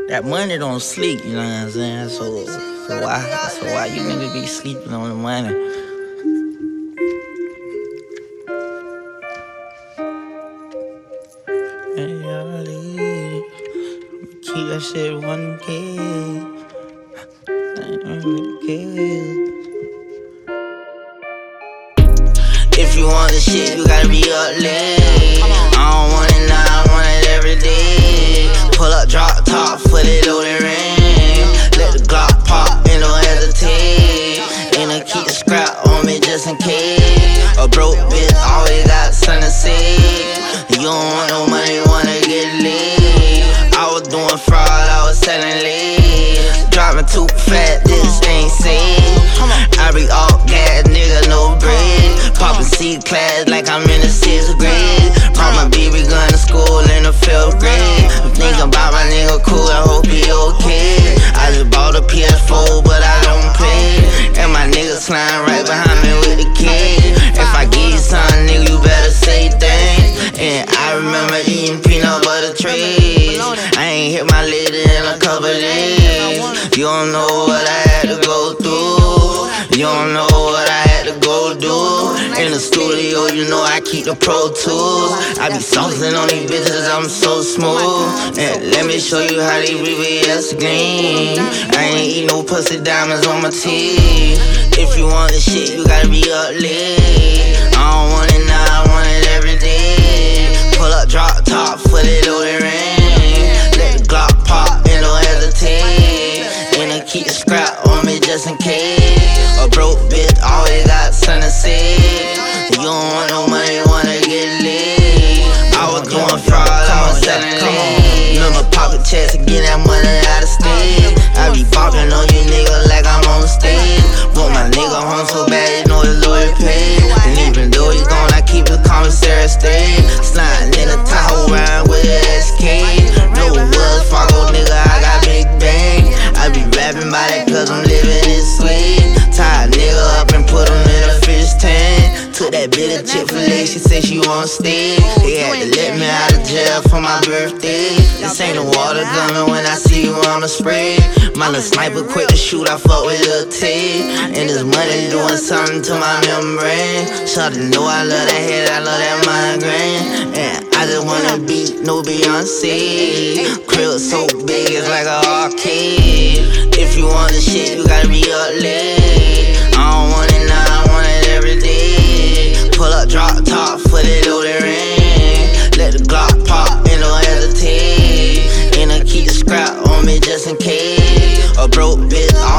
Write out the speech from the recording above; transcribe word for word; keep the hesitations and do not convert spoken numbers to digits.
That money don't sleep, you know what I'm saying? So, so why, so why you niggas be sleeping on the money? Hey, y'all leave. I'ma keep that shit one K. If you want the shit, you gotta be up late. I don't want it now, I want it every day. Pull up, drop top, fully loaded ring. Let the Glock pop and don't hesitate. And I keep the scrap on me just in case. A broke bitch always got something to say. You don't want no money, wanna get laid. I was doing fraud, I was selling lead. Driving too fast, this ain't safe. I be all gas, nigga, no bread. Poppin' C-class like I'm in the sixth grade. Brought my baby gun to school in the fifth grade. Thinking about my nigga cool, I hope he okay. I just bought a P S four, but I don't play. And my nigga slime right behind me with the kid. If I give you something, nigga, you better say thanks. And I remember eating peanut butter trays. I ain't hit my lady in a couple days. You don't know what I had to go through. You don't know what I had to go do. In the studio, you know I keep the Pro Tools. I be saucing on these bitches, I'm so smooth. And let me show you how they V V S green. I ain't eat no pussy diamonds on my teeth. If you want the shit, you gotta be up late. I don't want it now, I want it every day. Pull up, drop top, fully loaded ring. Let the Glock pop and don't hesitate. And I keep the scrap on me just in case. A broke bitch always got something to say. You don't want no money, wanna get laid. I was doing fraud, I was selling lead. Remember poppin' checks and get that money out of state. I be boppin' on you niggas like I'm on stage. Want my nigga home so bad, you know his lawyer paid. And even though he's gone, I keep the commissary straight. Sliding in a Tahoe round with an S K. No Wells Fargo, nigga, I got big bang. I be rapping by that cause I'm living this way. Tie a nigga up and put him in a fish tank. Took that bit of Chick-fil-A, she said she won't stay. They had to let me out of jail for my birthday. This ain't the water gunner, when I see you I'ma spray. My little sniper quick to shoot, I fuck with Lil Tay. And this money doing something to my membrane. Shawty know I love that head, I love that migraine. And I just wanna beat no Beyonce. Crib so big, it's like an arcade. If you want the shit, you gotta be up late. I don't want it now, I want it every day. Pull up, drop top, fully loaded ring. Let the Glock pop and don't hesitate. And I keep the scrap on me just in case. A broke bitch